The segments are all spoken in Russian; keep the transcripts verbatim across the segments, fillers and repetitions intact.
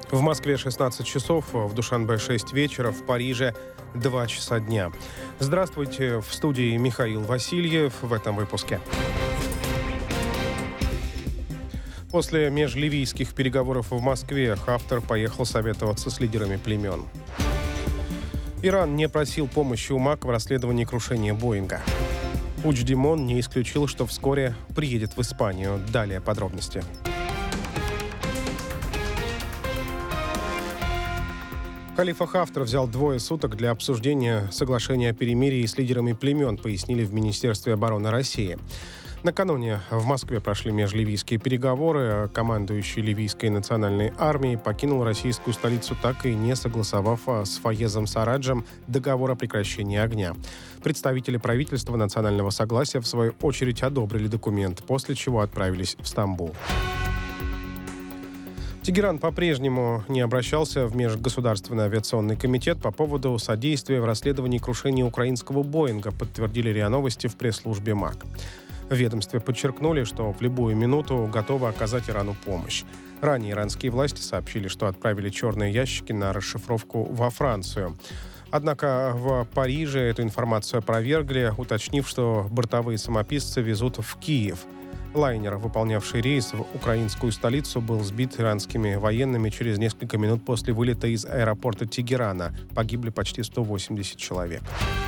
В Москве шестнадцать часов, в Душанбе шесть вечера, в Париже два часа дня. Здравствуйте, в студии Михаил Васильев в этом выпуске. После межливийских переговоров в Москве Хафтар поехал советоваться с лидерами племен. Иран не просил помощи у МАК в расследовании крушения Боинга. Пучдемон не исключил, что вскоре приедет в Испанию. Далее подробности. Халифа Хафтар взял двое суток для обсуждения соглашения о перемирии с лидерами племен, пояснили в Министерстве обороны России. Накануне в Москве прошли межливийские переговоры. Командующий ливийской национальной армией покинул российскую столицу, так и не согласовав с Фаезом Сараджем договор о прекращении огня. Представители правительства национального согласия, в свою очередь, одобрили документ, после чего отправились в Стамбул. Тегеран по-прежнему не обращался в Межгосударственный авиационный комитет по поводу содействия в расследовании крушения украинского Боинга, подтвердили РИА Новости в пресс-службе МАК. В ведомстве подчеркнули, что в любую минуту готовы оказать Ирану помощь. Ранее иранские власти сообщили, что отправили черные ящики на расшифровку во Францию. Однако в Париже эту информацию опровергли, уточнив, что бортовые самописцы везут в Киев. Лайнер, выполнявший рейс в украинскую столицу, был сбит иранскими военными через несколько минут после вылета из аэропорта Тегерана. Погибли почти сто восемьдесят человек.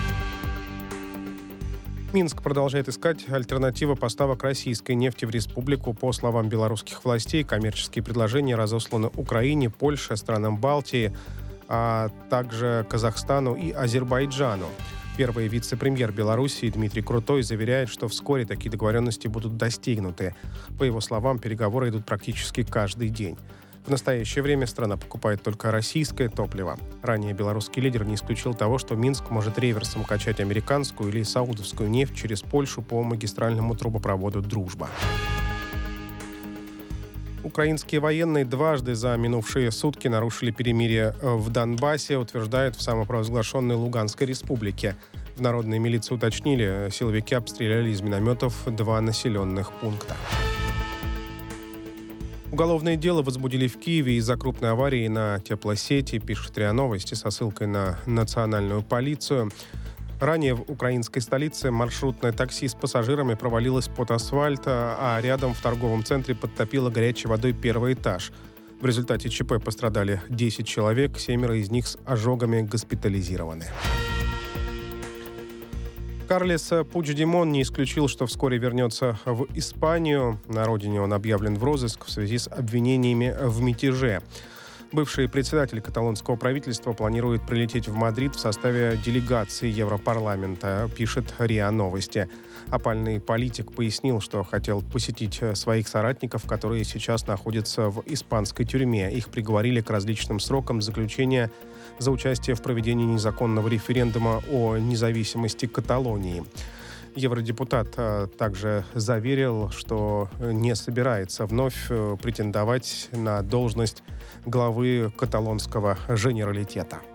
Минск продолжает искать альтернативу поставок российской нефти в республику. По словам белорусских властей, коммерческие предложения разосланы Украине, Польше, странам Балтии, а также Казахстану и Азербайджану. Первый вице-премьер Белоруссии Дмитрий Крутой заверяет, что вскоре такие договоренности будут достигнуты. По его словам, переговоры идут практически каждый день. В настоящее время страна покупает только российское топливо. Ранее белорусский лидер не исключил того, что Минск может реверсом качать американскую или саудовскую нефть через Польшу по магистральному трубопроводу «Дружба». Украинские военные дважды за минувшие сутки нарушили перемирие в Донбассе, утверждают в самопровозглашенной Луганской республике. В народной милиции уточнили, силовики обстреляли из минометов два населенных пункта. Уголовное дело возбудили в Киеве из-за крупной аварии на теплосети, пишет РИА Новости со ссылкой на национальную полицию. Ранее в украинской столице маршрутное такси с пассажирами провалилось под асфальт, а рядом в торговом центре подтопило горячей водой первый этаж. В результате ЧП пострадали десять человек, семеро из них с ожогами госпитализированы. Карлес Пучдемон не исключил, что вскоре вернется в Испанию. На родине он объявлен в розыск в связи с обвинениями в мятеже. Бывший председатель каталонского правительства планирует прилететь в Мадрид в составе делегации Европарламента, пишет РИА Новости. Опальный политик пояснил, что хотел посетить своих соратников, которые сейчас находятся в испанской тюрьме. Их приговорили к различным срокам заключения за участие в проведении незаконного референдума о независимости Каталонии. Евродепутат также заверил, что не собирается вновь претендовать на должность главы каталонского женералитета.